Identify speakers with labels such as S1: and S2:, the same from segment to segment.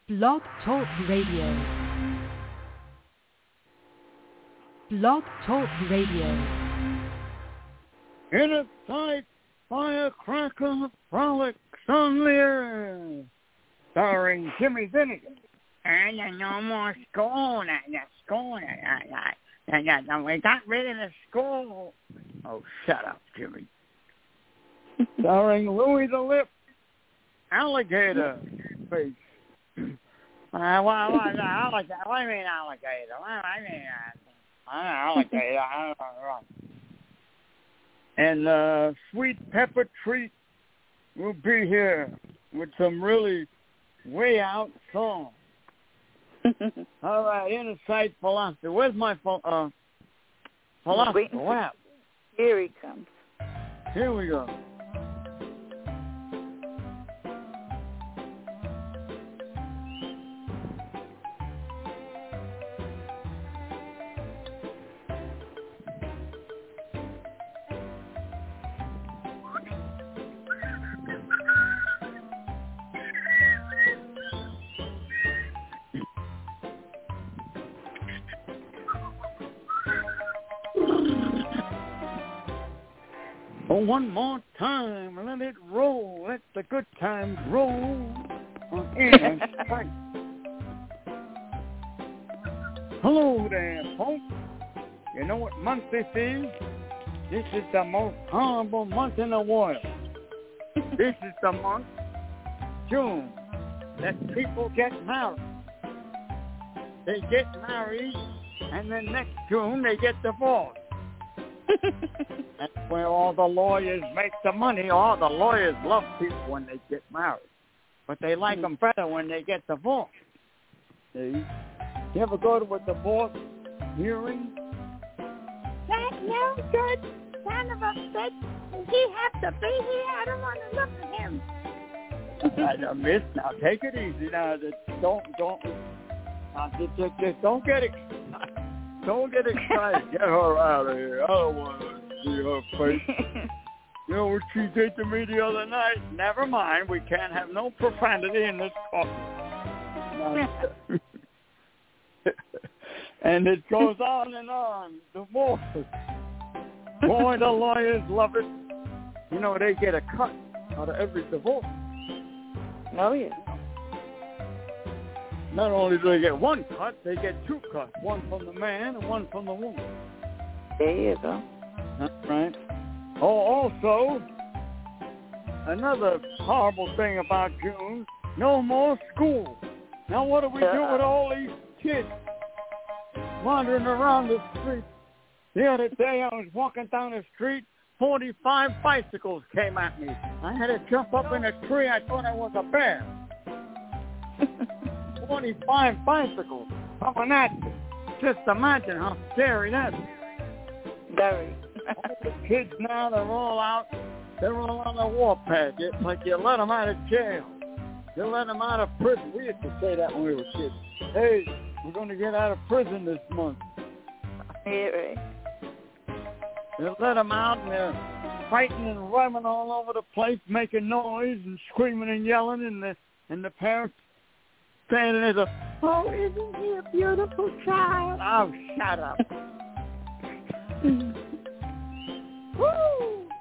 S1: Blog Talk Radio. Blog Talk Radio.
S2: In a sight, firecracker, frolic, sunlier, starring Jimmy Finnegan.
S3: And no more school. We got rid of the school.
S2: Oh, shut up, Jimmy. Starring Louis the Lip, alligator face.
S3: What do you mean alligator? Alligator.
S2: And Sweet Pepper Treat will be here with some really way out songs. All right, Inner Sight Philosophy. Where's my philosophy lap?
S4: Here he comes.
S2: Here we go. Oh, one more time, let it roll, let the good times roll on Inner Sight. Hello there, folks. You know what month this is? This is the most horrible month in the world. This is the month, June, that people get married. They get married, and then next June they get divorced. That's where all the lawyers make the money. All the lawyers love people when they get married, but they like them better when they get divorced. See? You ever go to a divorce hearing?
S3: That no good son of a bitch. Does he have to be here? I don't want to look at him.
S2: Miss, now take it easy. Now, don't get excited. Don't get excited. Get her out of here. I don't want to see her face. You know what she did to me the other night? Never mind. We can't have no profanity in this coffee. And it goes on and on. Divorce. Boy, the lawyers love it. You know, they get a cut out of every divorce.
S4: Oh, yeah.
S2: Not only do they get one cut, they get two cuts. One from the man and one from the woman.
S4: There you go.
S2: That's right. Oh, also, another horrible thing about June, no more school. Now what do we do with all these kids wandering around the street? The other day I was walking down the street, 45 bicycles came at me. I had to jump up in a tree. I thought I was a bear. 45 bicycles coming at you. Just imagine how scary that is.
S4: Very.
S2: All the kids now, they're all out. They're all on the warpath. It's like you let them out of jail. You let them out of prison. We used to say that when we were kids. Hey, we're going to get out of prison this month.
S4: Yeah, right.
S2: They let them out, and they're fighting and running all over the place, making noise and screaming and yelling, and the parents standing there, oh, isn't he a beautiful child? Oh, shut up. Woo!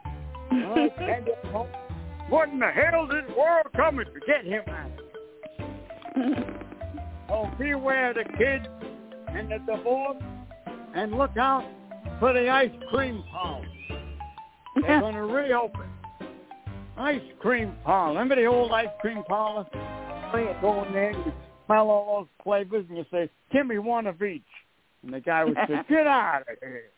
S2: What in the hell is this world coming to get him out? Oh, beware the kids and the divorce, and look out for the ice cream parlor. They're going to reopen. Ice cream parlor. Remember the old ice cream parlor? You go in there, you smell all those flavors, and you say, give me one of each. And the guy would say, get out of here.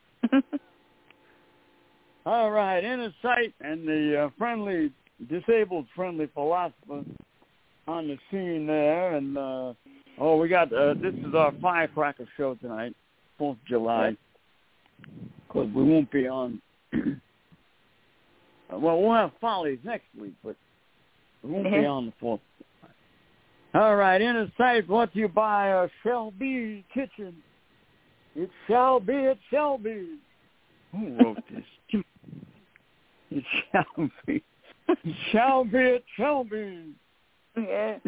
S2: All right, Inner Sight and the disabled friendly philosopher on the scene there. And, we got, this is our firecracker show tonight, 4th of July. Because we won't be on, we'll have Follies next week, but we won't be on the 4th. All right, Inner Sight brought to you by Shelby Kitchen. It shall be, it shall be. Who wrote this? It shall be. It shall be, it shall be.
S4: Yeah.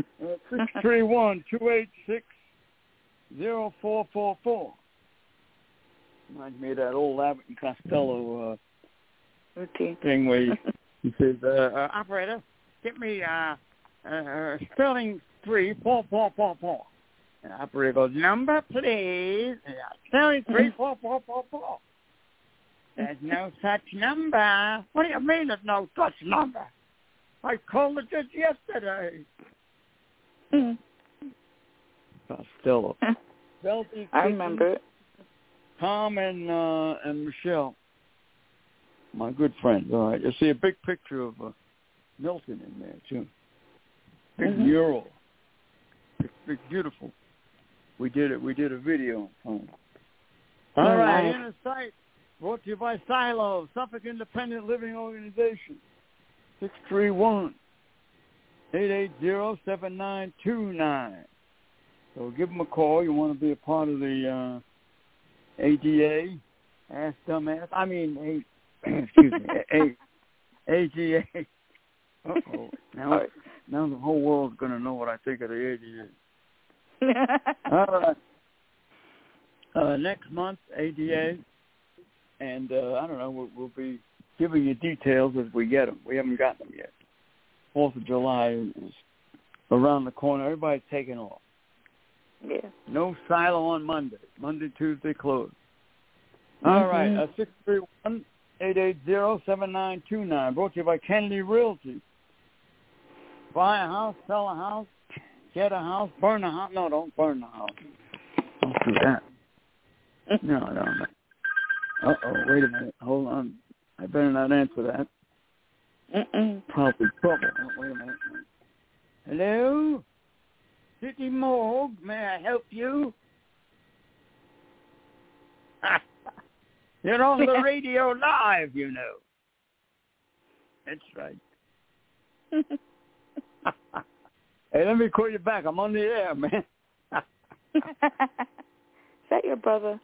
S2: 631-286-0444. Reminds me of that old Abbott and Costello
S4: Routine.
S2: thing where he says, operator, get me Sterling 3, 4. And the operator goes, number, please. Sterling 3, 4. There's no such number. What do you mean there's no such number? I called it just yesterday. Costello.
S4: I remember it.
S2: Tom and Michelle, my good friends. All right, you see a big picture of Milton in there too. Big mural. It's beautiful. We did it. We did a video. All right, Inner Sight, brought to you by Silo, Suffolk Independent Living Organization. 631-880-7929. So give them a call. You want to be a part of the ADA, Ask Dumbass. I mean, excuse me, AGA. Uh-oh. Now the whole world's going to know what I think of the ADA. All right. Next month, ADA, and I don't know, we'll be giving you details as we get them. We haven't gotten them yet. 4th of July is around the corner. Everybody's taking off.
S4: Yeah.
S2: No Silo on Monday. Monday, Tuesday, closed. All right. 631-880-7929. Brought to you by Kennedy Realty. Buy a house, sell a house, get a house, burn a house. No, don't burn the house. Don't do that. No. Uh-oh, wait a minute. Hold on. I better not answer that. Probably trouble. Oh, wait a minute. Hello? City Morgue, may I help you? You're on the radio live, you know. That's right. Hey, let me call you back. I'm on the air, man.
S4: Is that your brother?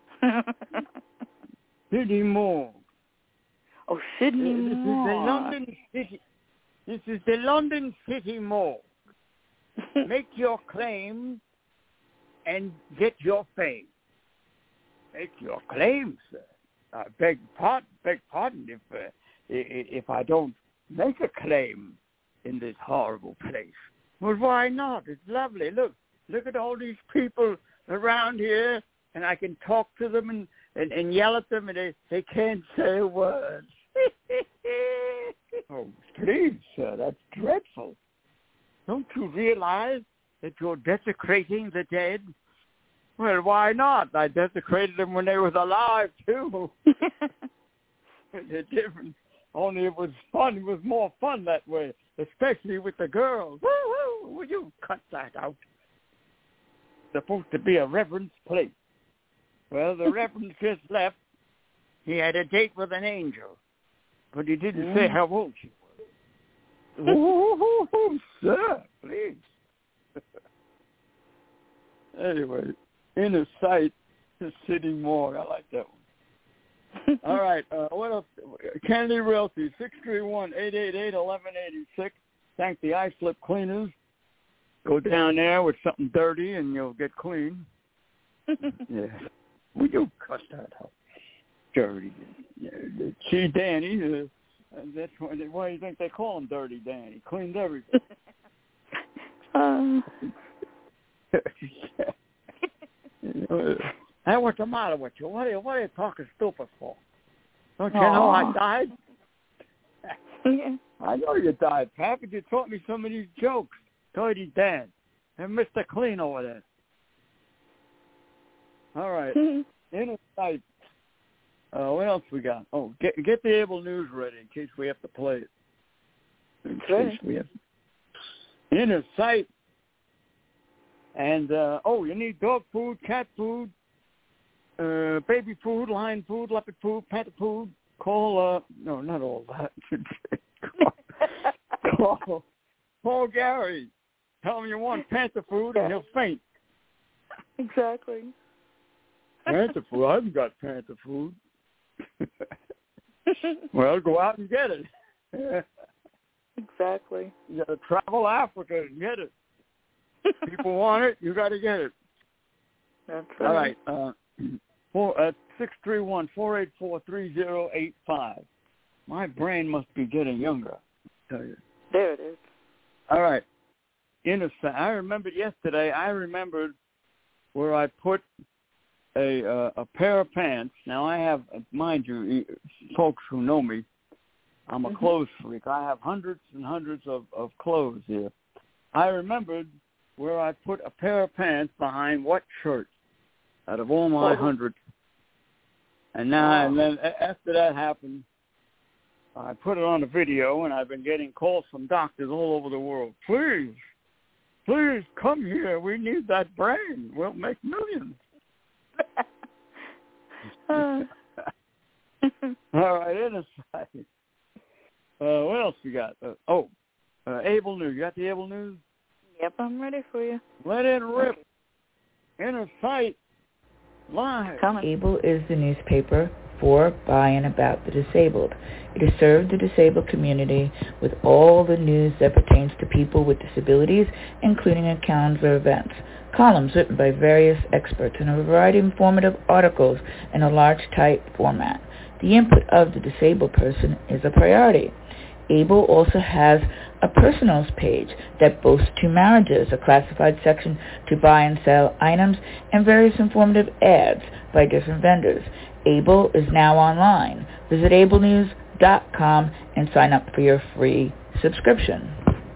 S2: City Morgue.
S4: Oh, Sydney Morgue.
S2: This is the London City Morgue. Make your claim and get your fame. Make your claim, sir. Beg pardon if I don't make a claim in this horrible place. Well, why not? It's lovely. Look at all these people around here, and I can talk to them and yell at them, and they can't say a word. Oh, please, sir, that's dreadful. Don't you realize that you're desecrating the dead? Well, why not? I desecrated them when they was alive, too. They're different. Only it was fun. It was more fun that way, especially with the girls. Woo-hoo! Will you cut that out? It's supposed to be a reverence place. Well, the reverend just left. He had a date with an angel, but he didn't say how old she was. Oh, sir, please. Anyway, Inner Sight, the City Morgue. I like that one. All right. What else? Kennedy Realty, 631-888-1186. Thank the iFlip cleaners. Go down there with something dirty and you'll get clean. Yeah. Will you cut that out? Dirty. Yeah. See, Danny, that's why do you think they call him Dirty Danny? Cleaned everything. Hey, what's the matter with you? What are you talking stupid for? Don't you know I died? I know you died, Pat, but you taught me some of these jokes. Dirty Dan and Mr. Clean over there. All right. Inner Sight. What else we got? Oh, get the Able News ready in case we have to play it. Inner Sight. And, you need dog food, cat food, baby food, lion food, leopard food, pet food. Call, no, not all that. Call Gary. Tell him you want panther food and he'll faint.
S4: Exactly.
S2: Panther food? I haven't got panther food. Well, go out and get it.
S4: Exactly.
S2: You got to travel Africa and get it. People want it, you got to get it.
S4: That's right.
S2: All right. 631-484-3085. My brain must be getting younger, I tell you.
S4: There it is.
S2: All right. I remembered yesterday, where I put a pair of pants. Now, I have, mind you, folks who know me, I'm a clothes freak. I have hundreds and hundreds of clothes here. I remembered where I put a pair of pants behind what shirt out of all my hundreds. And now, and then after that happened, I put it on the video, and I've been getting calls from doctors all over the world. Please come here. We need that brain. We'll make millions. All right, inside. What else we got? Able News. You got the Able News?
S4: Yep, I'm ready for you.
S2: Let it rip. Inner Sight. Live.
S5: Able is the newspaper for, by, and about the disabled. It has served the disabled community with all the news that pertains to people with disabilities, including a calendar of events, columns written by various experts, and a variety of informative articles in a large type format. The input of the disabled person is a priority. Able also has a personals page that boasts 2 marriages, a classified section to buy and sell items, and various informative ads by different vendors. Able is now online. Visit ablenews.com and sign up for your free subscription.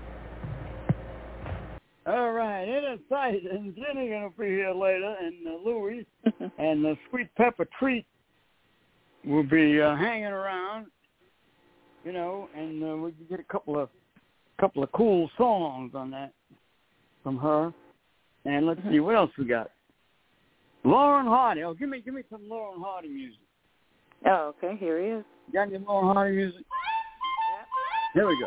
S2: All right, Inner Sight, and Jenny going to be here later, and Louis, and the Sweet Pepper Treat will be hanging around, you know, and we can get a couple of cool songs on that from her. And let's see what else we got. Lauren Hardy. Oh, give me some Lauren Hardy music.
S4: Oh, okay. Here he is.
S2: Got any Lauren Hardy music?
S4: Yep.
S2: Here we go.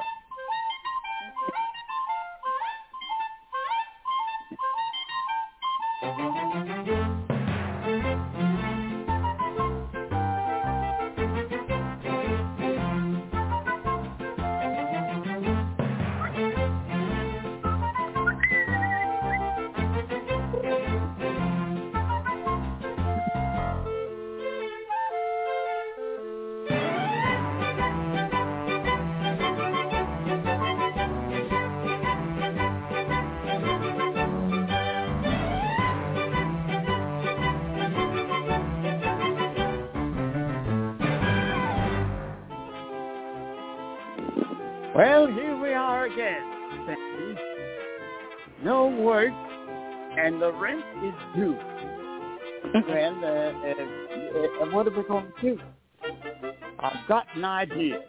S2: Well, here we are again, Sandy. No work, and the rent is due. Well, what are we going to do? I've got an idea.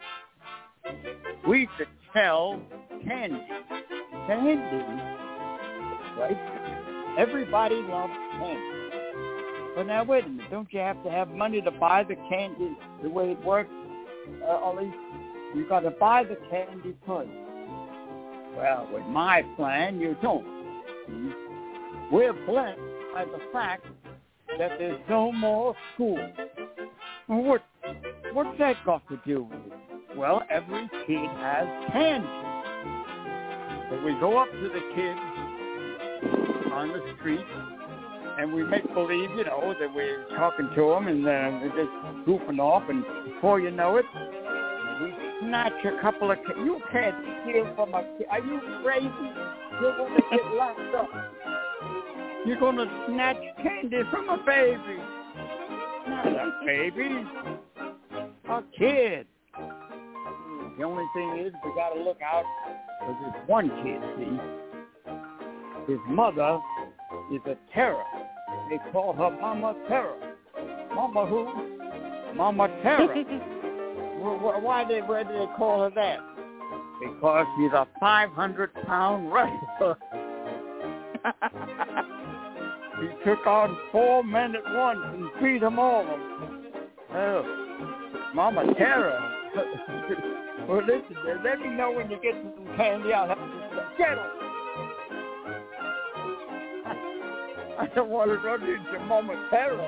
S2: We could sell candy. Candy, right? Everybody loves candy. But now, wait a minute. Don't you have to have money to buy the candy the way it works, Ollie? You got to buy the candy first. Well, with my plan, you don't. We're blessed by the fact that there's no more school. What's that got to do with it? Well, every kid has candy. So we go up to the kids on the street, and we make believe, you know, that we're talking to them, and they're just goofing off, and before you know it, we snatch a couple of kids. You can't steal from a kid. Are you crazy? You're going to get locked up. You're going to snatch candy from a baby. Not a baby. A kid. The only thing is we got to look out for this one kid, see. His mother is a terror. They call her Mama Terror. Mama who? Mama Terror. Why do they call her that? Because she's a 500-pound wrestler. She took on 4 men at once and beat them all. Oh, Mama Terror. Well, listen, let me know when you get some candy. I'll have to get them. I don't want to run into Mama Terror.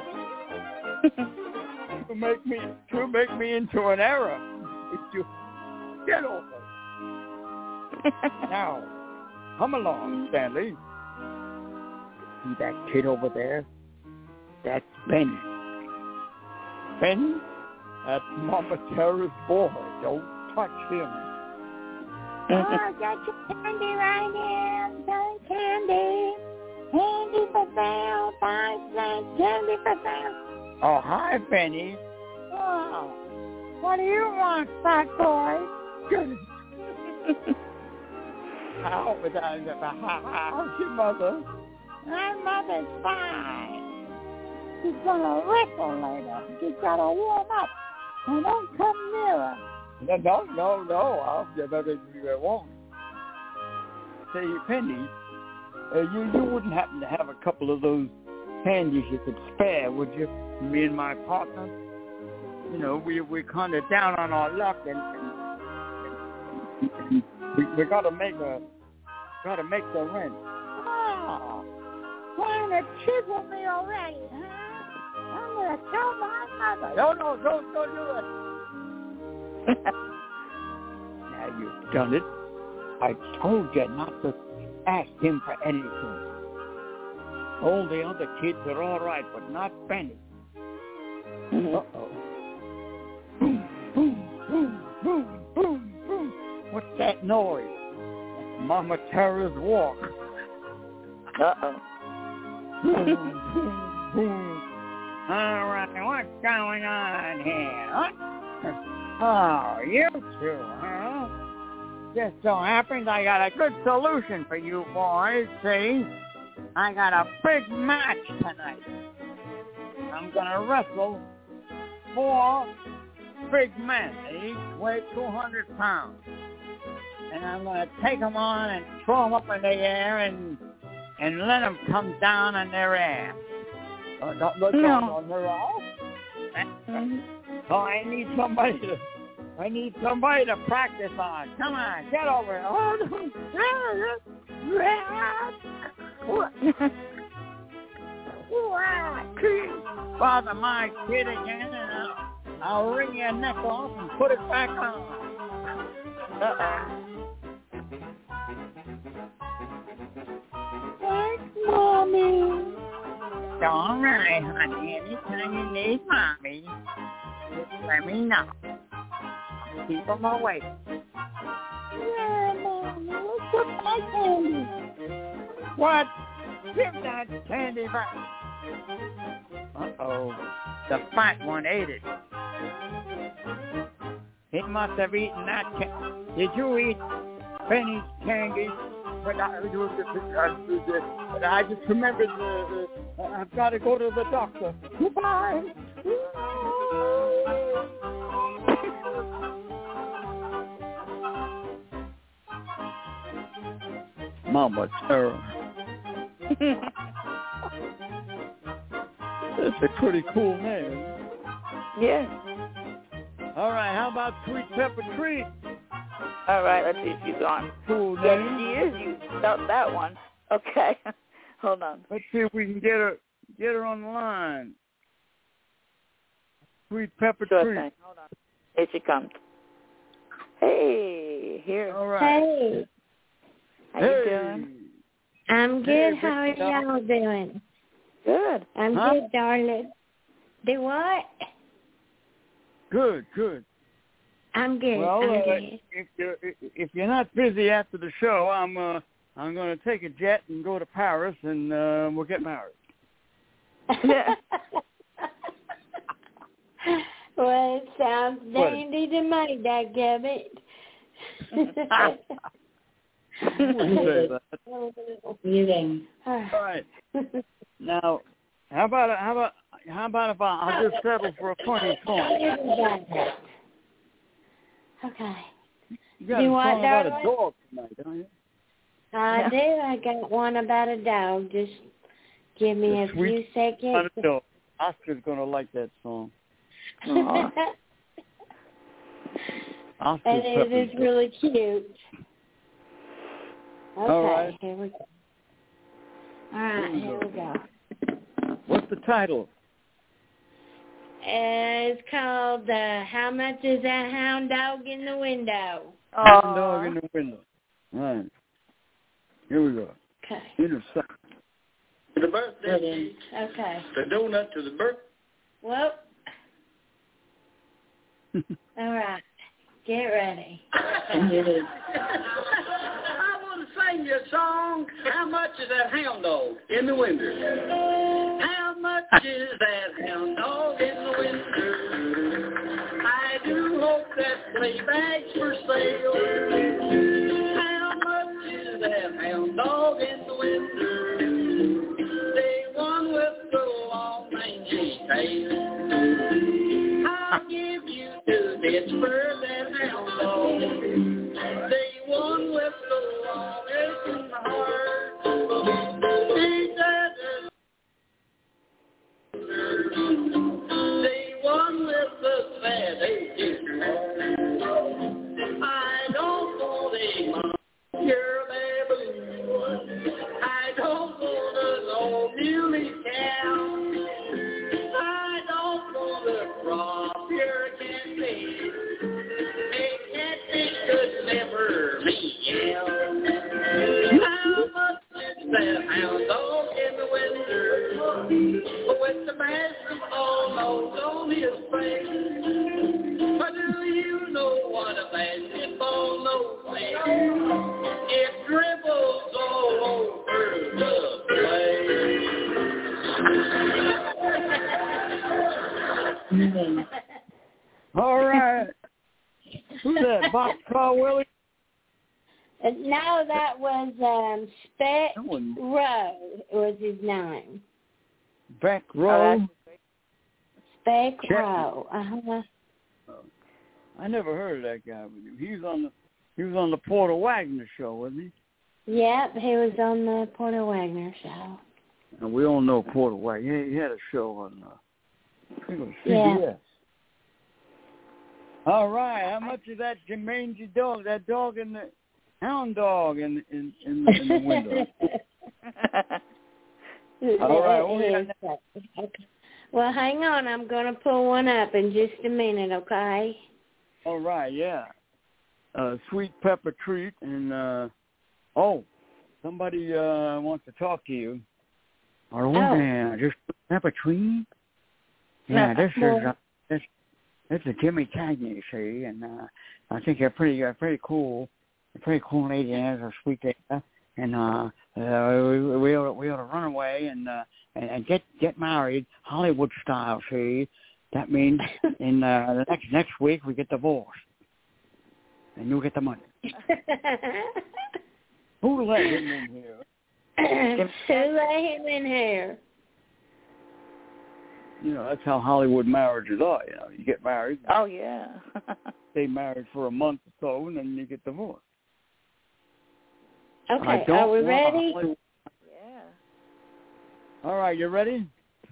S2: To make me into an error. If you get over. Now, Come along, Stanley. See that kid over there? That's Benny. Benny? That's Mama Tara's boy. Don't touch him.
S3: Oh, got your candy right here. Got candy. Candy for sale. 5 cents. Candy for sale.
S2: Oh, hi, Benny.
S3: Oh, what do you want, fat boy?
S2: How's your mother?
S3: My mother's fine. She's gonna wrestle later. She's gotta warm up. And don't come near her.
S2: No. I'll give everything you want. Say, Penny, you wouldn't happen to have a couple of those candies you could spare, would you? Me and my partner. You know, we're kind of down on our luck, and we gotta make the rent.
S3: Oh, trying to chisel me already, huh? I'm gonna tell my mother.
S2: No, don't do it. Now you've done it. I told you not to ask him for anything. All the other kids are all right, but not Benny. Uh-oh. Boom, boom, boom, boom, boom, boom. What's that noise? That's Mama Tara's walk.
S4: Uh-oh.
S2: Boom, boom, boom. All right, what's going on here? What? Oh, you two, huh? Just so happens I got a good solution for you boys, see? I got a big match tonight. I'm going to wrestle 4 big men. They each weigh 200 pounds. And I'm going to take them on and throw them up in the air and let them come down on their ass. Don't look down on their ass. Oh, I need somebody to practice on. Come on, get over it. Bother my kid again, and I'll wring your neck off and put it back on.
S3: Thanks, Mommy.
S2: All right, honey. Anytime you need Mommy, just let me know. Keep them away.
S3: Yeah, Mommy. Let's put my candy.
S2: What? Give that candy back. Uh-oh. The fat one ate it. He must have eaten that candy. Did you eat Benny's candy? But I just remembered I've got to go to the doctor. Goodbye. Mama Tara. That's a pretty cool name.
S4: Yeah.
S2: All right, how about Sweet Pepper Treat?
S4: All right, let's see if she's on.
S2: Cool
S4: Yes,
S2: name.
S4: she is. You spelled that one. Okay. Hold on.
S2: Let's see if we can get her on the line. Sweet Pepper
S4: Sure
S2: Treat.
S4: thing. Hold on. Here she comes. Hey, here.
S2: All right.
S6: Hey,
S4: How you doing?
S6: I'm good.
S2: Hey,
S6: How are y'all doing?
S4: Good.
S6: I'm
S2: Huh?
S6: good, darling. Do what?
S2: Good.
S6: I'm good.
S2: Well,
S6: I'm good.
S2: if you're not busy after the show, I'm going to take a jet and go to Paris, and we'll get married.
S6: Well, it sounds dandy to me, dadgummit.
S2: Say that.
S6: Muting.
S2: All right. Now, how about if I'll just settle for a funny song?
S6: Okay.
S2: You got
S6: Do
S2: a
S6: what,
S2: song about a
S6: darling?
S2: dog tonight, don't you?
S6: I do. I got one about a dog. Just give me
S2: The
S6: a few
S2: sweet
S6: seconds.
S2: Oscar's going to like that song.
S6: And it is really cute. Okay,
S2: All right.
S6: here we go. All right, here we go.
S2: What's the title?
S6: It's called How Much Is That Hound Dog in the Window?
S2: Hound Dog in the Window. All right. Here we go.
S6: Okay.
S2: Intersect.
S7: The birthday.
S6: Okay.
S7: The donut to the birth.
S6: Well. All right. Get ready.
S7: I want to sing you a song. How much is that hound dog in the winter? How much is that hound dog in the winter? I do hope that playback's for sale. How much is that hound dog in the winter? The one with the long mangy tail. I'll give you 2 bits for that hound dog. The one with the longest in the heart. He's the one with the fattest heart. I don't want a you're a baboon. I don't want no muley cow. I don't want to crop your catfish. A catfish could never meow. How much is that hound dog in the winter? With the basketball nose on his face. But do you know what a basketball nose is? It dribbles all over the place.
S2: All right. Who's that? Boxcar Willie?
S6: No, that was Speck Rowe was his name.
S2: Beck Rowe?
S6: Speck Rowe. Uh-huh.
S2: I never heard of that guy. He was on the Porter Wagner show, wasn't he?
S6: Yep, he was on the Porter Wagner show.
S2: And we all know Porter Wagner. He had a show on I think it was CBS.
S6: Yeah.
S2: All right. How much is that mangy dog? That dog in the hound dog in the window. All right.
S6: Okay. Well, hang on. I'm going to pull one up in just a minute, okay?
S2: All right. Yeah. Sweet pepper treat and somebody wants to talk to you. Yeah, just pepper treat. Yeah, this is Jimmy Cagney, see, and I think they're pretty cool. A pretty cool lady, has a sweet lady, and we ought to run away and get married Hollywood style. See, that means in the next week we get divorced, and you get the money. Who let him in here?
S6: Who let him in here?
S2: You know, that's how Hollywood marriages are. You know, you get married.
S4: Oh, yeah.
S2: Stay married for a month or so, and then you get divorced.
S6: Okay, are we ready?
S4: Yeah.
S2: All right, you ready?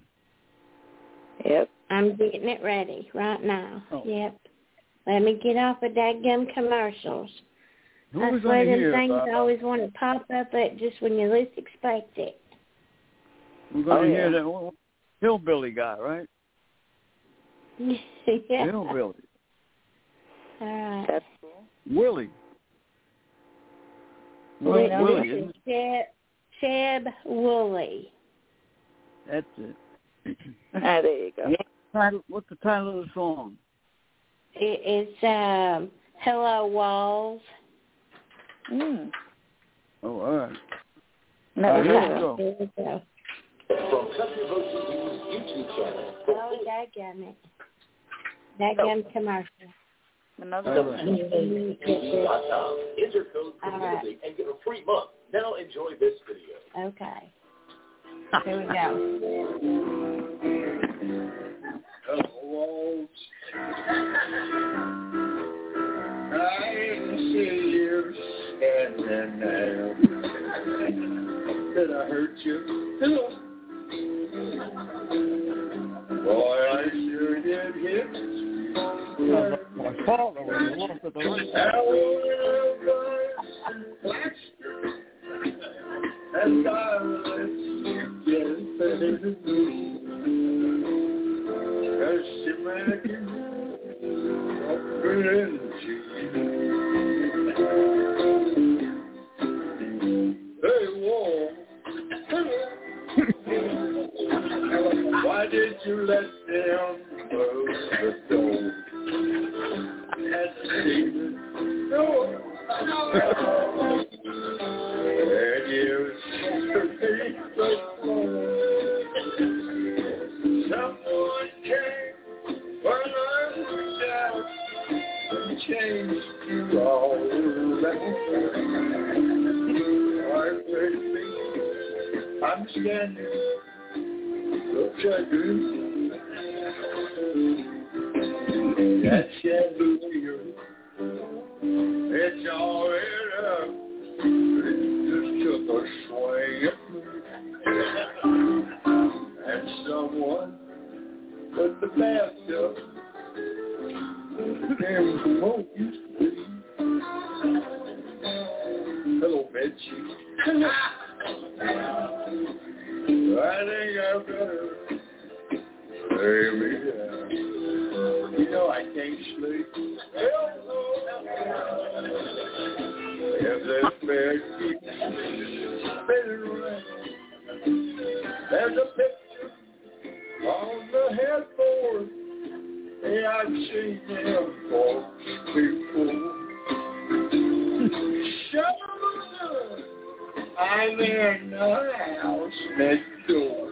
S4: Yep.
S6: I'm getting it ready right now.
S2: Oh.
S6: Yep. Let me get off of dadgum commercials. I
S2: Who's
S6: swear them
S2: here,
S6: things always want to pop up at just when you least expect it.
S2: We're going to hear that hillbilly guy, right?
S6: Yeah.
S2: Hillbilly.
S6: All right.
S4: That's cool.
S2: Willie.
S6: Willie,
S2: isn't it?
S6: Cheb Woolley.
S2: That's it.
S4: There you go.
S2: What's the title of the song?
S6: It's Hello Walls.
S4: Mm.
S2: Oh, all right.
S4: No,
S2: here we go.
S6: Here we go.
S7: From Country Road TV's YouTube channel.
S6: Oh, dadgum it. Dadgum commercial.
S4: Another one.
S7: WTV.com. Enter code community and get a free month. Now enjoy this video.
S6: Okay. Here we go.
S7: Hello, I see you standing there. Did I hurt you? Hello. Boy, I sure did hit.
S2: My father was lost at the lunch.
S7: And I was just better than me. Cause she might be offering you. Hey, you let them close the door? And Stephen, no. And you beneath the floor. Someone came when I was down and changed you all around. I'm standing, look at you. That chandelier, it's all lit up. It just took a swing. And someone put the bathtub came from home used to be. Hello, Mitchie. I think I've got to lay me down. You know I can't sleep. If this bed keeps spinning around, there's a picture on the headboard. Hey, I've seen them folks before. Shut up. I'm in the house next door.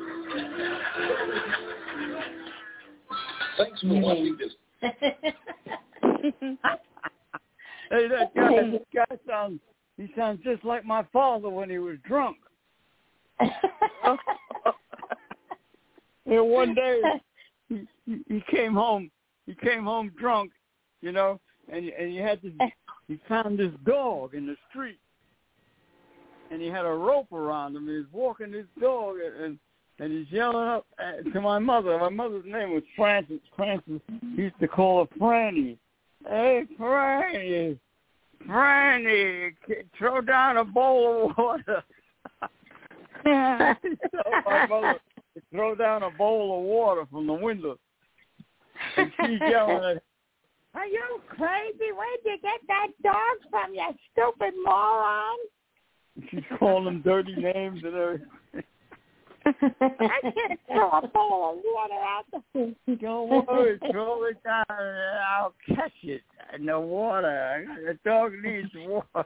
S7: Thanks for watching this.
S2: Hey, that guy sounds just like my father when he was drunk. And one day he came home drunk, you know, and he found this dog in the street. And he had a rope around him. He was walking his dog, and he's yelling up to my mother. My mother's name was Frances. Frances used to call her Franny. Hey, Franny, throw down a bowl of water. So my mother would throw down a bowl of water from the window. And she's yelling at him,
S3: are you crazy? Where'd you get that dog from, you stupid moron?
S2: She's calling him dirty names and everything.
S3: I can't throw a bowl of water out the
S2: Don't worry, throw it down and I'll catch it in the water. The dog needs water.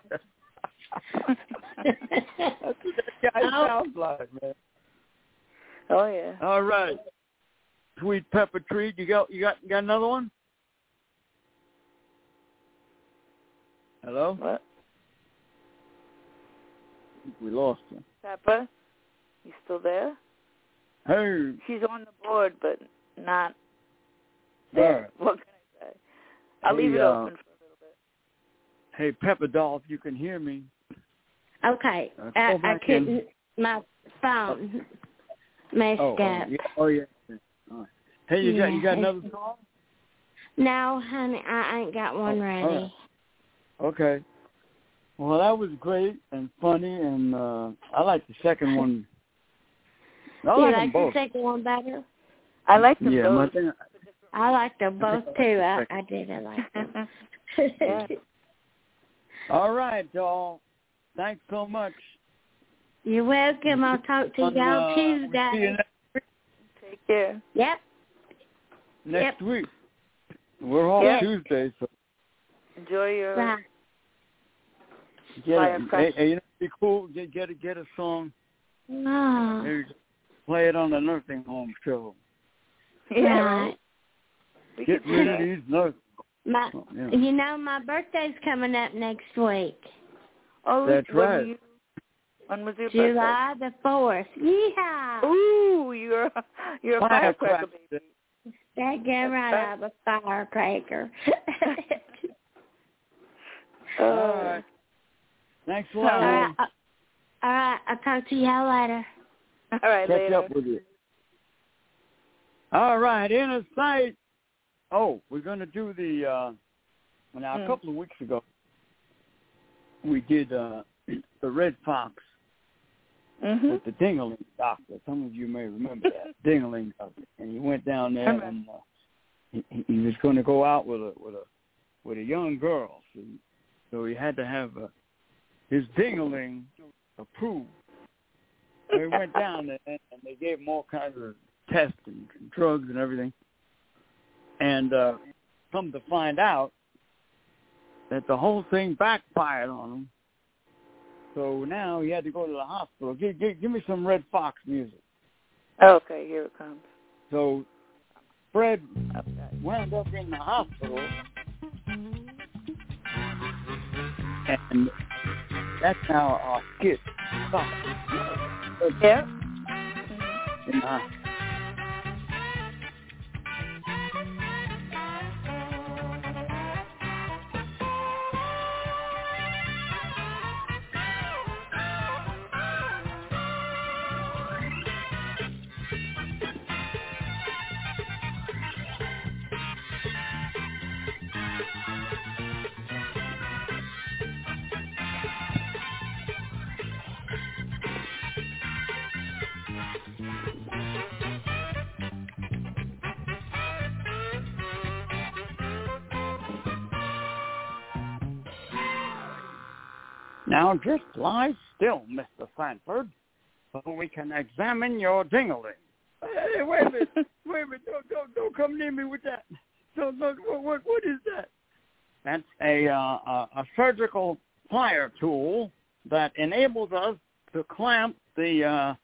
S2: That's what that guy sounds like, man.
S4: Oh yeah.
S2: All right. Sweet Pepper Tree, you got another one? Hello?
S4: What?
S2: We lost her.
S4: Pepper, you still there?
S2: Hey.
S4: She's on the board, but not there. What can I say? I'll leave it open for a little bit.
S2: Hey, Pepper Doll, if you can hear me.
S6: Okay. I couldn't. My phone messed up.
S2: Yeah. Oh, yeah. All right. Hey, you got another song?
S6: No, honey, I ain't got one ready.
S2: Right. Okay. Well, that was great and funny, and I like the second one.
S6: You like the second one better?
S4: I like them both.
S6: I like them both, too. I did. I like them.
S4: Yeah.
S2: All right, doll. Thanks so much.
S6: You're welcome. I'll talk to y'all Tuesday.
S2: See you next week.
S4: Take care.
S6: Yep.
S2: Next week. We're off Tuesday, so
S4: enjoy your
S6: right.
S2: Hey, you know, it'd be cool. Get a song.
S6: No.
S2: Maybe play it on the nursing home show.
S4: Yeah.
S6: Right.
S2: Get rid of these nursing.
S6: You know, my birthday's coming up next week.
S4: Oh,
S2: that's right.
S4: When was your
S6: July
S4: birthday?
S6: the 4th. Yeehaw!
S4: Ooh, you're a firecracker baby.
S6: That get right out of a firecracker.
S2: All right. Thanks a lot.
S6: All right. I'll talk to y'all later.
S4: All right,
S2: Catch
S4: later.
S2: up with you. All right, Inner Sight. Oh, we're going to do the, now a couple of weeks ago, we did the Red Fox with the Dingaling doctor. Some of you may remember that, Dingaling doctor. And he went down there and he was going to go out with a young girl. So he had to have his Dingaling approved. So he went down there and they gave him all kinds of tests and drugs and everything. And come to find out that the whole thing backfired on him. So now he had to go to the hospital. Give me some Red Fox music.
S4: Okay, here it comes.
S2: So Fred wound up in the hospital, and that's how our skit stopped.
S4: Yeah.
S2: In the hospital. Now just lie still, Mr. Sanford, so we can examine your ding-a-ling. Hey, wait a minute. Don't come near me with that. What is that? That's a surgical plier tool that enables us to clamp the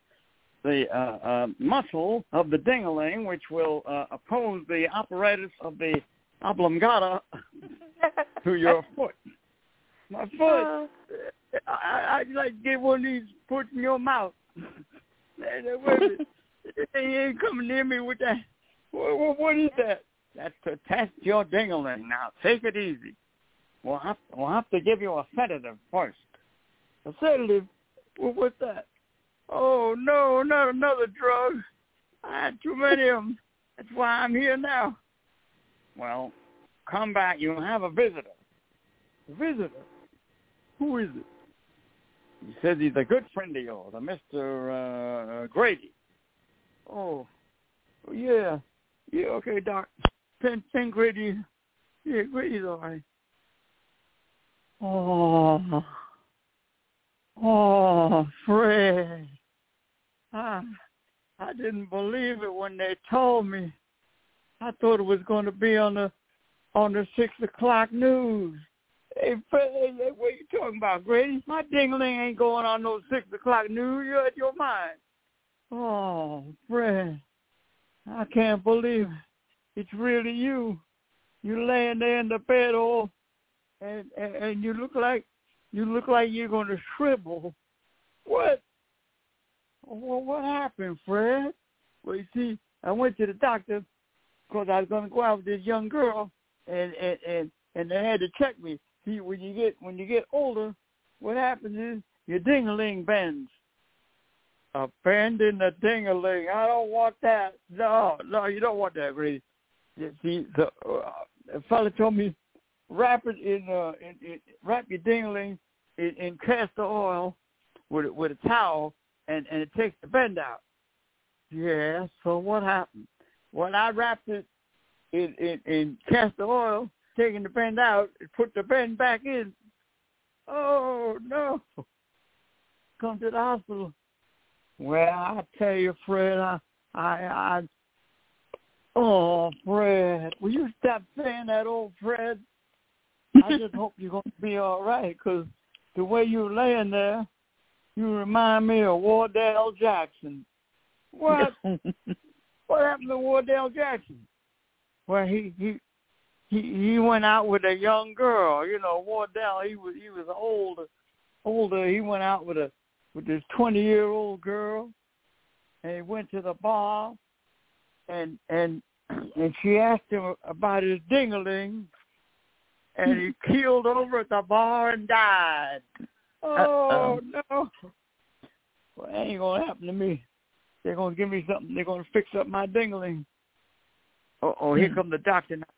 S2: muscle of the ding-a-ling, which will oppose the apparatus of the oblongata to your foot. My foot. I'd like to get one of these put in your mouth. Wait a minute. He ain't coming near me with that. What is that? That's to test your ding-a-ling. Now, take it easy. We'll have to give you a sedative first. A sedative? What's that? Oh, no, not another drug. I had too many of them. That's why I'm here now. Well, come back. You'll have a visitor. A visitor? Who is it? He says he's a good friend of yours, a Mr. Grady. Oh, yeah. Yeah, okay, Doc. Send Grady. Yeah, Grady's all right. Oh, Fred. I didn't believe it when they told me. I thought it was going to be on the 6 o'clock news. Hey, Fred, what are you talking about, Grady? My ding-a-ling ain't going on no 6 o'clock news. You're out your mind. Oh, Fred, I can't believe it. It's really you. You're laying there in the bed, and you look like you're going to shrivel. What? Well, what happened, Fred? Well, you see, I went to the doctor because I was going to go out with this young girl, and they had to check me. See, when you get older, what happens is your ding-a-ling bends. A bend in the ding-a-ling. I don't want that. No, you don't want that, Grady. See, the fella told me wrap your ding-a-ling in castor oil with a towel, and it takes the bend out. Yeah. So what happened? When I wrapped it in castor oil, taking the bend out, put the bend back in. Oh, no. Come to the hospital. Well, I tell you, Fred, oh, Fred, will you stop saying that, old Fred? I just hope you're going to be all right, because the way you're laying there, you remind me of Wardell Jackson. What? What happened to Wardell Jackson? Well, he went out with a young girl. You know, Wardell, he was older. He went out with this 20-year-old girl, and he went to the bar, and she asked him about his ding-a-ling, and he keeled over at the bar and died. Oh, no. Well, that ain't going to happen to me. They're going to give me something. They're going to fix up my ding-a-ling. Oh, here comes the doctor now.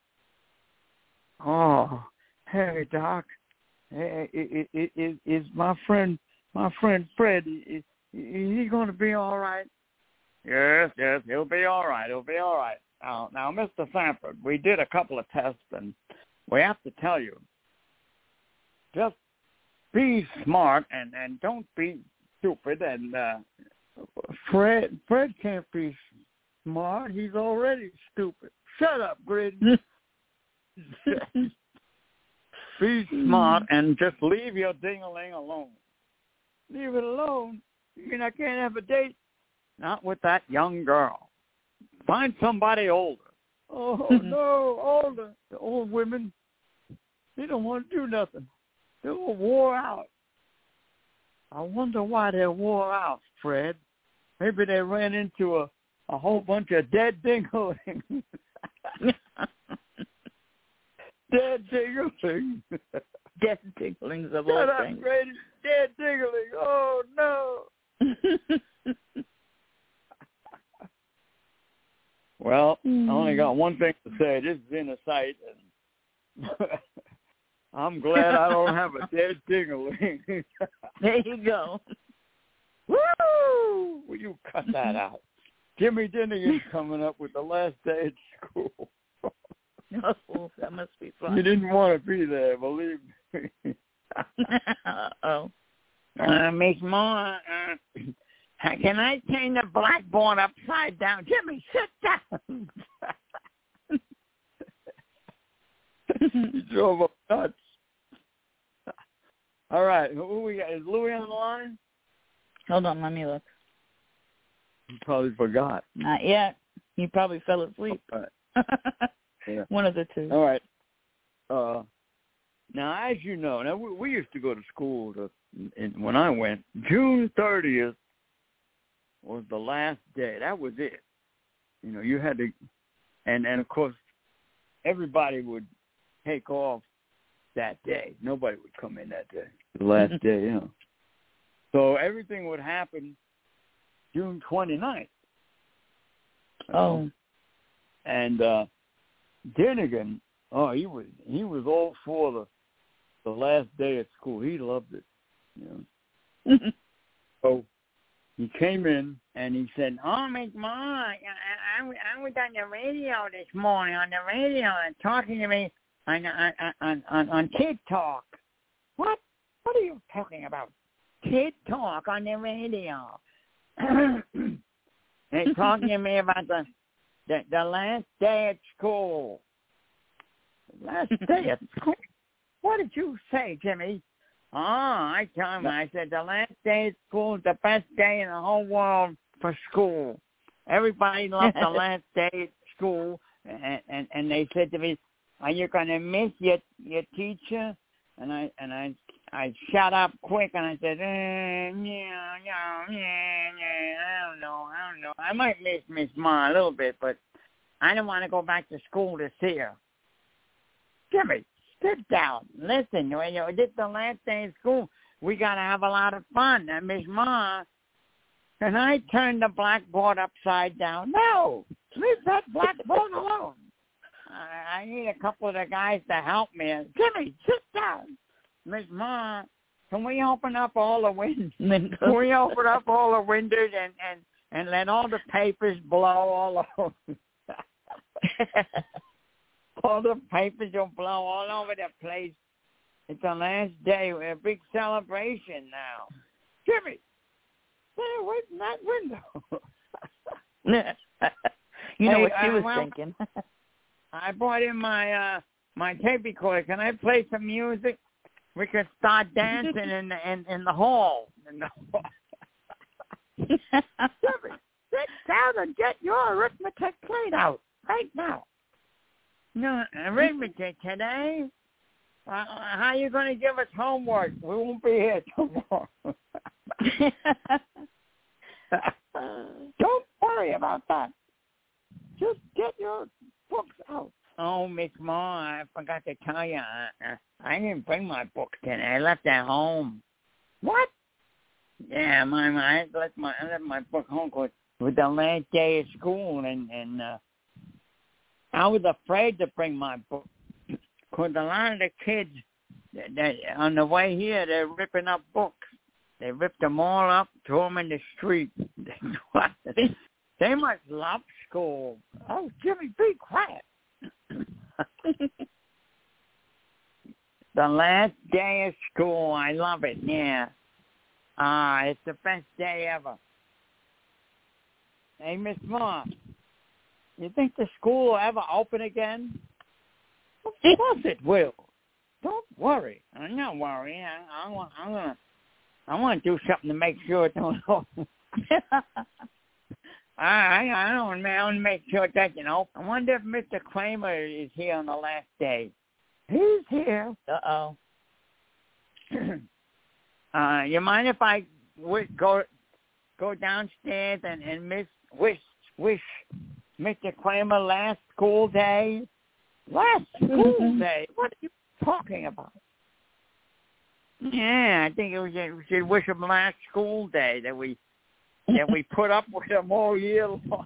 S2: Oh, hey, Doc. Hey, is my friend Fred, is he going to be all right? Yes, he'll be all right. Now, Mr. Sanford, we did a couple of tests, and we have to tell you, just be smart and don't be stupid. And Fred can't be smart. He's already stupid. Shut up, Grady. Be smart and just leave your ding-a-ling alone. Leave it alone? You mean I can't have a date? Not with that young girl. Find somebody older. Oh, no, older. The old women, they don't want to do nothing. They're all wore out. I wonder why they're wore out, Fred. Maybe they ran into a whole bunch of dead dinglings. Dead dinglings.
S5: Dead dinglings of
S2: Shut
S5: all
S2: up,
S5: things.
S2: Grady. Dead dinglings. Oh, no. Well, I only got one thing to say. This is inner sight, and I'm glad I don't have a dead dingling.
S5: There you go.
S2: Woo! Will you cut that out? Jimmy Dinnigan's coming up with the last day at school.
S5: Oh, that must be fun.
S2: You didn't want to be there, believe me.
S5: Uh-oh.
S2: Miss Moore, can I turn the blackboard upside down? Jimmy, sit down. You drove up nuts. All right, who we got? Is Louis on the line?
S5: Hold on, let me look.
S2: He probably forgot.
S5: Not yet. He probably fell asleep.
S2: All right. Yeah.
S5: One of the two.
S2: All right. Now, as you know, we used to go to school when I went. June 30th was the last day. That was it. You know, you had to, and of course, everybody would take off that day. Nobody would come in that day, the last day, you know. So everything would happen June 29th.
S5: Oh.
S2: And Dinnigan, he was all for the last day at school. He loved it, you know. So he came in and he said, "Oh, Miss Ma, I was on the radio this morning and talking to me on Kid Talk." What? What are you talking about? Kid Talk on the radio. They're talking to me about the last day at school. Last day at school? What did you say, Jimmy? Oh, I told him. I said the last day at school is the best day in the whole world for school. Everybody loves the last day at school, and they said to me, "Are you going to miss your teacher?" And I shut up quick and I said, I don't know. I might miss Miss Ma a little bit, but I don't want to go back to school to see her. Jimmy, sit down. Listen, this is the last day of school. We got to have a lot of fun. And Miss Ma, can I turn the blackboard upside down? No, leave that blackboard alone. I need a couple of the guys to help me. Jimmy, sit down. Miss Ma, can we open up all the windows? Can we open up all the windows and let all the papers blow all over? All the papers will blow all over the place. It's the last day. We're a big celebration now. Jimmy, stay away from that window.
S5: You know what she was thinking.
S2: I brought in my tape recorder. Can I play some music? We can start dancing in the hall. Jimmy, sit down and get your arithmetic played out right now. No, arithmetic today? How are you going to give us homework? We won't be here tomorrow. Don't worry about that. Just get your books out. Oh, Miss Ma, I forgot to tell you. I didn't bring my books today. I left at home. What? Yeah, I left my book home with the last day of school, and I was afraid to bring my book because a lot of the kids, on the way here, they're ripping up books. They ripped them all up, threw them in the street. They must love school. Oh, Jimmy, be quiet. The last day of school, I love it, yeah. It's the best day ever. Hey, Miss Ma, You think the school will ever open again? Of course it will. Don't worry. I'm not worrying. I want to do something to make sure it don't open. I want to make sure that, I wonder if Mr. Kramer is here on the last day. He's here.
S5: Uh-oh.
S2: You mind if I go downstairs and wish Mr. Kramer last school day? Last school day? What are you talking about? Yeah, I think we should wish him last school day that we put up with him all year long.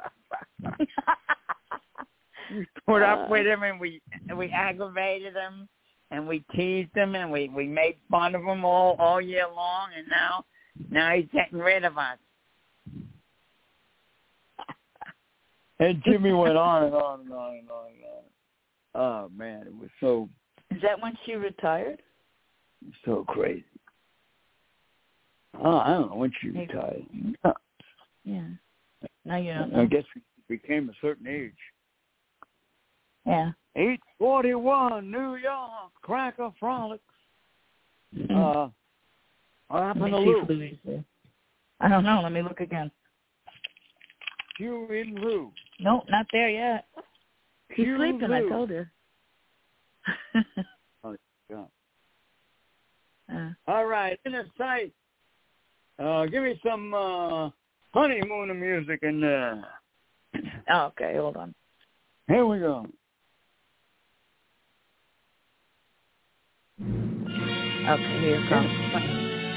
S2: We put up with him and we aggravated him and we teased him and we made fun of him all year long, and now he's getting rid of us. And Jimmy went on and on and on and on and on. Oh man, it was so.
S5: Is that when she retired?
S2: So crazy. Oh, I don't know when she retired.
S5: Yeah. Now you don't know.
S2: I guess we became a certain age.
S5: Yeah.
S2: 841 New York Cracker Frolics. What happened to Lou?
S5: I don't know. Let me look again.
S2: Hugh in Lou.
S5: Nope, not there yet. He's sleeping, I told you.
S2: Oh, God.
S5: Uh,
S2: All right, in a sight. Give me some honeymoon music and
S5: okay, hold on.
S2: Here we go.
S5: Okay, here it comes.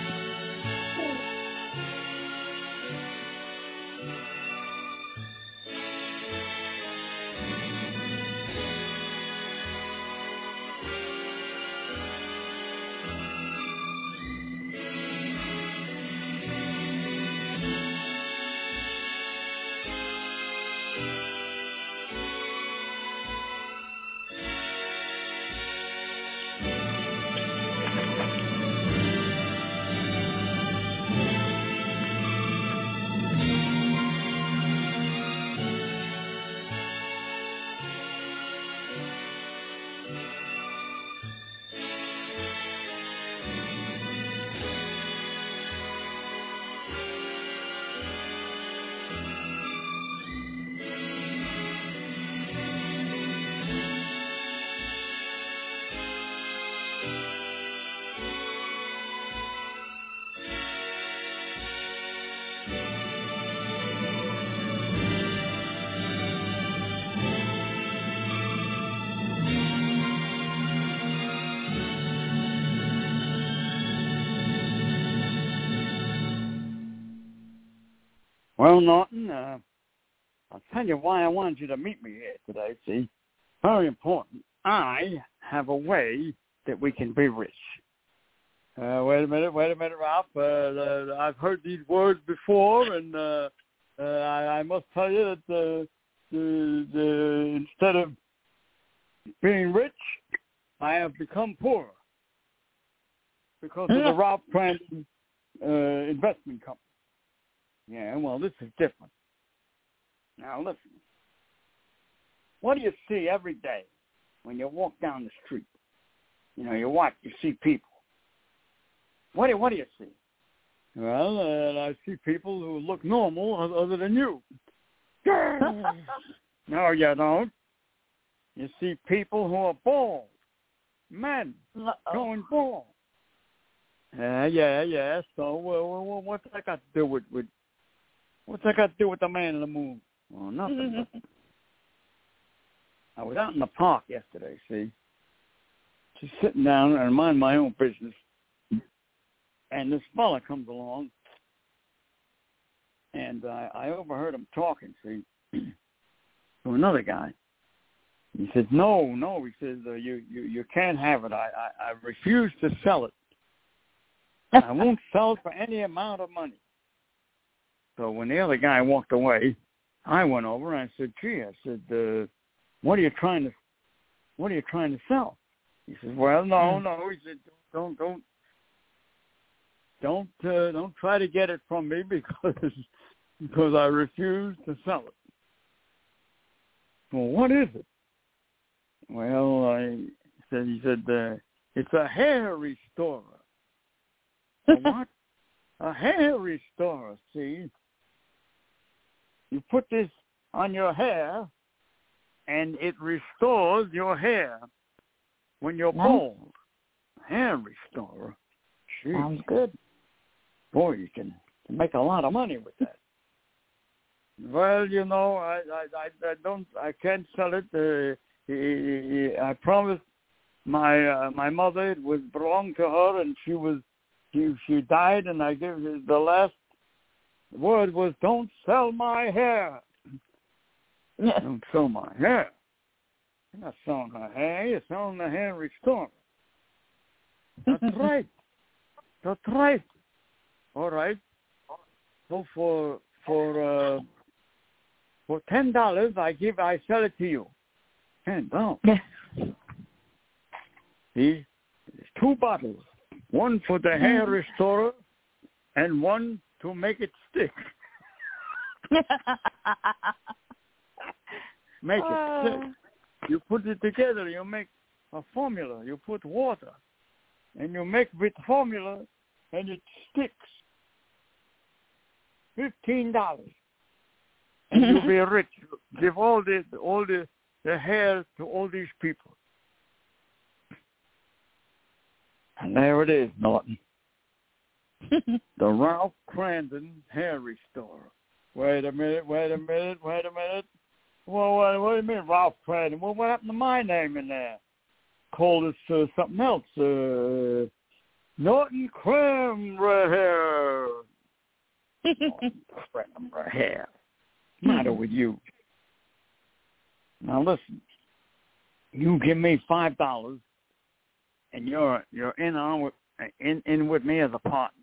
S2: Well, Norton, I'll tell you why I wanted you to meet me here today, see? Very important. I have a way that we can be rich. Wait a minute, Ralph. I've heard these words before, and I must tell you that instead of being rich, I have become poorer because of the Ralph Cranston investment company. Yeah, well, this is different. Now, listen. What do you see every day when you walk down the street? You see people. What do you see? Well, I see people who look normal other than you. No, you don't. You see people who are bald. Men going bald. Yeah. So, what's that got to do with what's that got to do with the man in the moon? Well, nothing. I was out in the park yesterday, see? Just sitting down and mind my own business. And this fella comes along, and I overheard him talking, see, to another guy. He said, no, he says, you can't have it. I refuse to sell it. I won't sell it for any amount of money. So when the other guy walked away, I went over and I said, gee, what are you trying to sell? He says, well, no. He said, don't try to get it from me because I refuse to sell it. well, what is it? Well, he said, it's a hair restorer. A what? A hair restorer, see? You put this on your hair, and it restores your hair when you're bald. Hair restorer. Jeez.
S5: Sounds good.
S2: Boy, you can make a lot of money with that. Well, you know, I can't sell it. I promised my mother it would belong to her, and she died, and I gave her the last word was, don't sell my hair. Don't sell my hair. You're not selling her hair. You're selling the hair restorer. That's right. That's right. All right. So for $10, I sell it to you. $10. See, there's 2 bottles. One for the hair restorer, and one to make it stick. Make it stick. You put it together. You make a formula. You put water, and you make with formula, and it sticks. $15, and you'll be rich. Give all the hair to all these people. And there it is, Norton. The Ralph Crandon Hair Restorer. Wait a minute. Well, what do you mean, Ralph Crandon? Well, what happened to my name in there? Call this something else. Norton Cranmer Hair. Norton Cranmer Hair. What's the matter with you? Now listen. You give me $5, and you're in with me as a partner.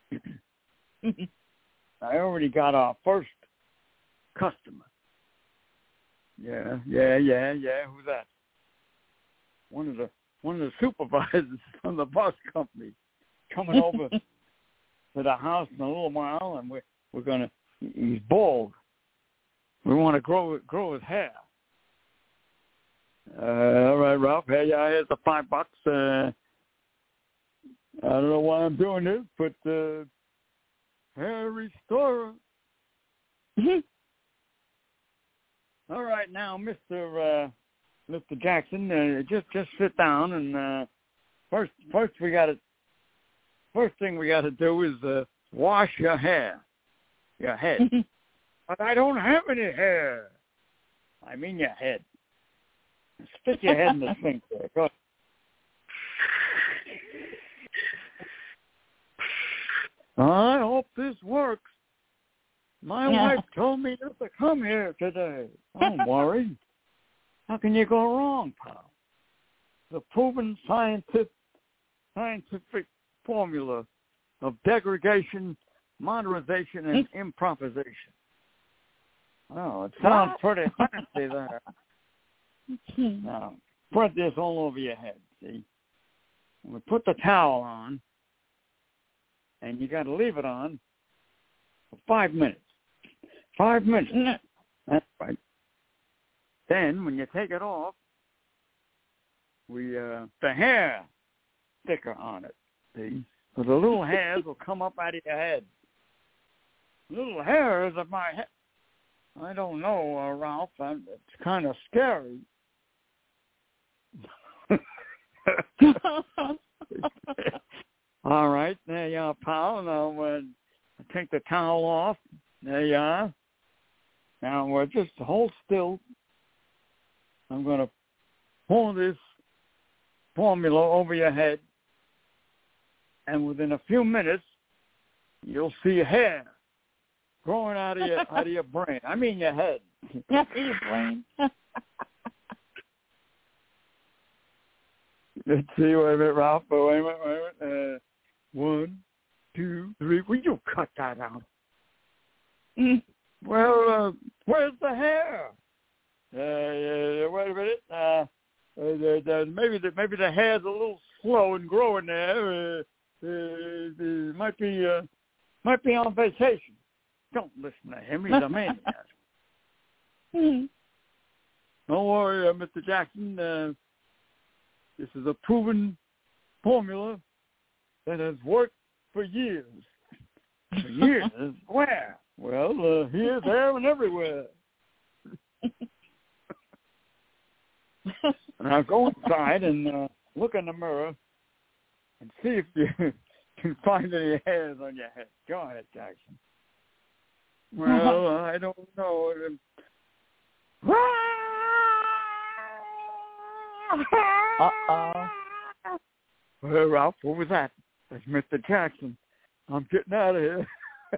S2: I already got our first customer. Yeah. Who's that? One of the supervisors from the bus company coming over to the house in a little while, and we're gonna. He's bald. We want to grow his hair. All right, Ralph. Hey, here's the $5. I don't know why I'm doing this, but hair restorer. All right, now, Mr. Jackson, just sit down, and first thing we got to do is wash your head. But I don't have any hair. I mean your head. Stick your head in the sink there. Go. I hope this works. My wife told me not to come here today. Don't worry. How can you go wrong, pal? The proven scientific formula of degradation, modernization, and improvisation. Oh, it sounds pretty fancy there. Now, put this all over your head, see? We put the towel on, and you got to leave it on for 5 minutes. 5 minutes. That's right. Then, when you take it off, we the hair sticker on it, see? So the little hairs will come up out of your head. Little hairs of my head. I don't know, Ralph. It's kind of scary. All right, there you are, pal. Now, take the towel off. There you are. Now, just hold still. I'm going to pour this formula over your head, and within a few minutes, you'll see hair growing out of your brain. I mean your head.
S5: Your brain.
S2: Let's see. Wait a minute, Ralph. Wait a minute. 1, 2, 3. Will you cut that out? Well, where's the hair? Wait a minute. Maybe the hair's a little slow in growing there. Might be on vacation. Don't listen to him. He's a maniac. Don't worry, Mr. Jackson. This is a proven formula that has worked for years. For years? Where? Well, here, there, and everywhere. Now go inside and look in the mirror and see if you can find any hairs on your head. Go ahead, Jackson. Well, I don't know.
S5: Uh-oh.
S2: Well, Ralph, what was that? That's Mr. Jackson. I'm getting out of here.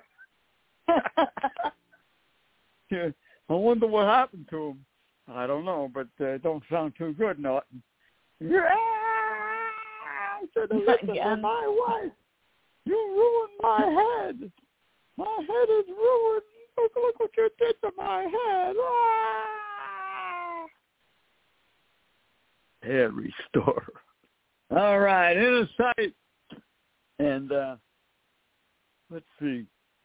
S2: Yeah, I wonder what happened to him. I don't know, but it don't sound too good, no. Yeah, I said, listen to my wife. You ruined my head. My head is ruined. Look what you did to my head. Hair restorer. All right, Inner Sight. And let's see.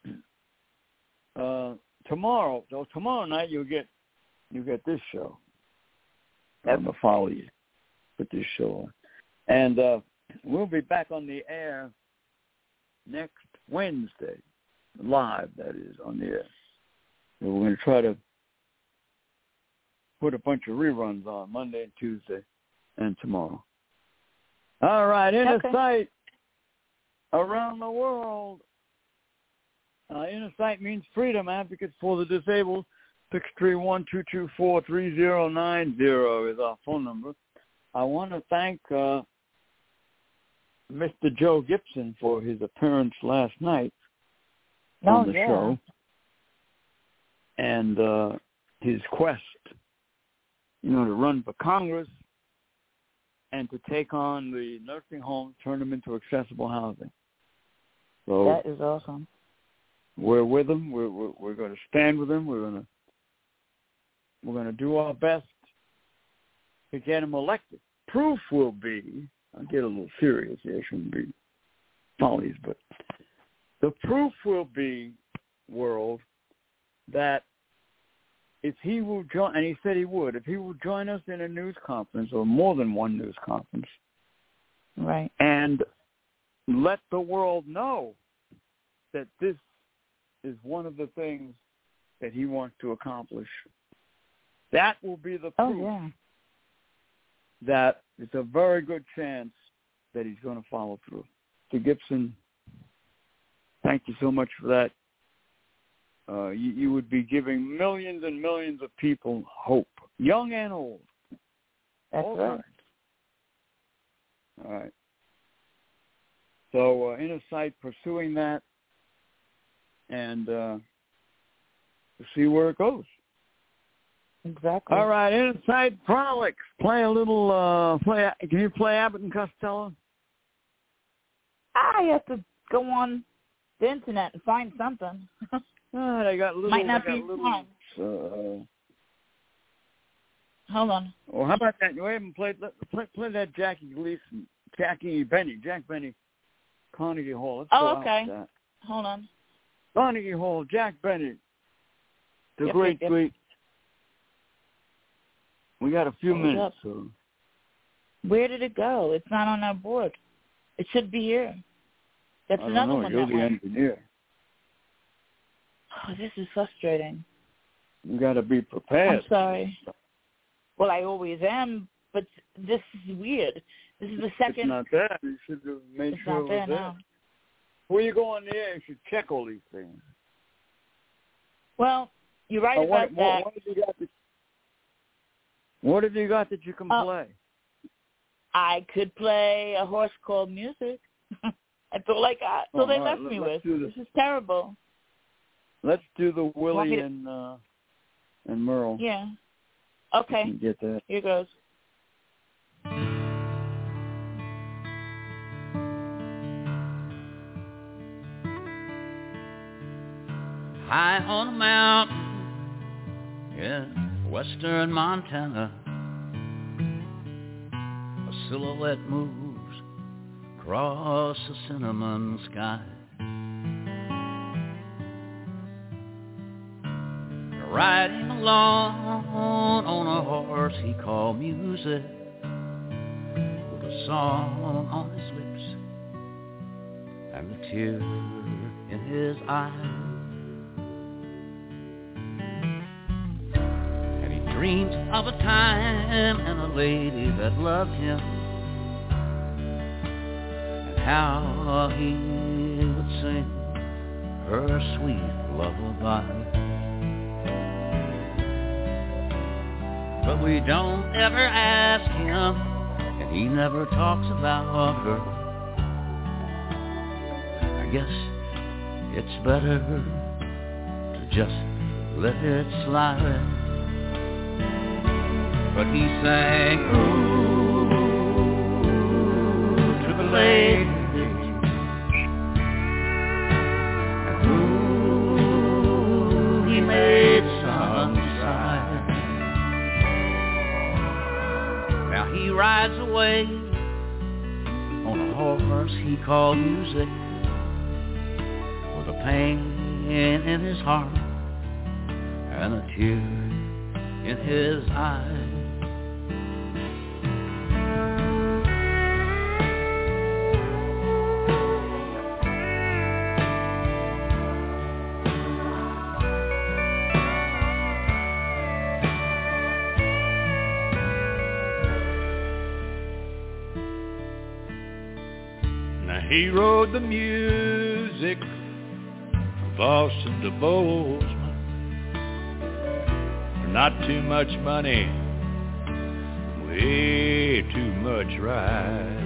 S2: Tomorrow night you'll get this show. I'm gonna follow you. Put this show on, and we'll be back on the air next Wednesday, live. That is on the air. So we're gonna try to put a bunch of reruns on Monday and Tuesday and tomorrow. All right, Inner Sight around the world. Inner Sight means freedom. Advocates for the disabled. 631-224-3090 is our phone number. I want to thank Mr. Joe Gibson for his appearance last night on the show and his quest, to run for Congress and to take on the nursing homes, turn them into accessible housing. So
S5: that is awesome.
S2: We're with him. We're going to stand with him. We're going to do our best to get him elected. Proof will be, I'll get a little serious here, it shouldn't be follies, but the proof will be, world, that if he will join, and he said he would, if he will join us in a news conference or more than one news conference,
S5: right,
S2: and let the world know that this is one of the things that he wants to accomplish, that will be the proof that it's a very good chance that he's going to follow through. So Gibson, thank you so much for that. You would be giving millions and millions of people hope, young and old.
S5: That's right.
S2: All right. So Inner Sight pursuing that and to see where it goes.
S5: Exactly.
S2: All right, Inner Sight Frolics. Play a little, can you play Abbott and Costello?
S5: I have to go on the internet and find something.
S2: They got little.
S5: Might not be fun. Hold on.
S2: Well, how about that? You haven't played. Play that Jack Benny, Carnegie Hall. Let's go
S5: okay.
S2: out with that.
S5: Hold on.
S2: Carnegie Hall, Jack Benny, the great. We got a few minutes. So.
S5: Where did it go? It's not on our board. It should be here. That's another one.
S2: You're the engineer.
S5: Oh, this is frustrating.
S2: You got to be prepared.
S5: I'm sorry. Well, I always am, but this is weird. This is the second.
S2: It's not there. You should have made sure it was there.
S5: Now.
S2: Before you go on the air, you should check all these things.
S5: Well, you're right about that.
S2: What have you got that you can play?
S5: I could play A Horse Called Music. That's all I got. So they left me with. This is terrible.
S2: Let's do the Willie and Merle.
S5: Yeah. Okay.
S2: Get that.
S5: Here goes.
S8: High on a mountain, western Montana, a silhouette moves across the cinnamon sky. Riding alone on a horse he called music, with a song on his lips and a tear in his eye. And he dreamed of a time and a lady that loved him, and how he would sing her sweet lullaby. But we don't ever ask him, and he never talks about her. I guess it's better to just let it slide. But he sang, ooh, to the lady, and ooh, he made some sigh. Now he rides away on a horse he called music, with a pain in his heart and a tear in his eye.
S9: He rode the music from Boston to Bozeman for not too much money, way too much ride.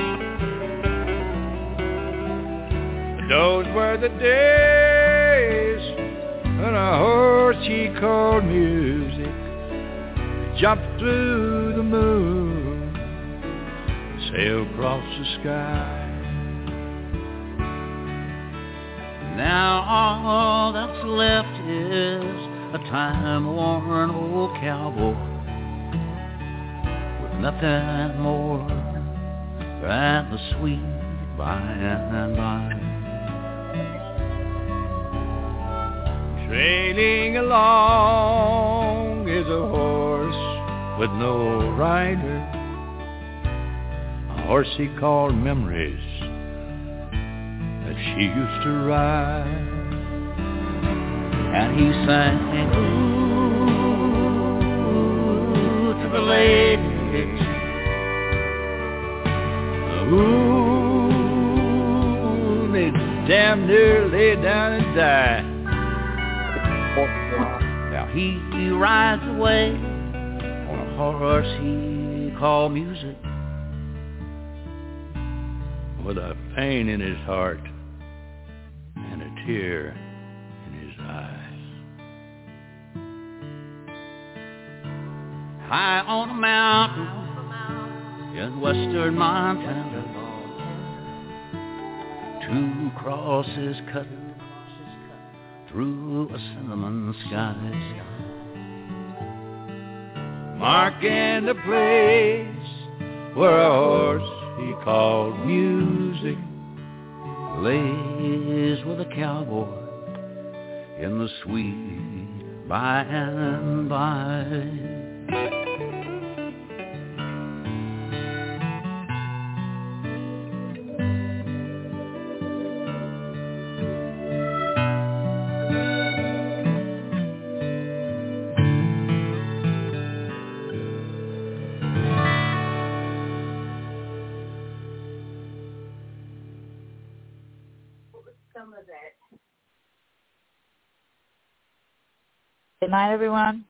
S9: But those were the days when a horse he called music jumped through the moon, sailed across the sky.
S8: Now all that's left is a time-worn old cowboy with nothing more than the sweet by and by.
S9: Trailing along is a horse with no rider, a horse he called Memories, that she used to ride.
S8: And he sang, ooh, to the ladies,
S9: ooh, they damn near lay down and died.
S8: Now he rides away on a horse he called music,
S9: with a pain in his heart and a tear in his eyes.
S8: High on a mountain in western Montana, two crosses cut through a cinnamon sky,
S9: marking the place where a horse he called music
S8: lays with a cowboy in the sweet by and by.
S5: Good night, everyone.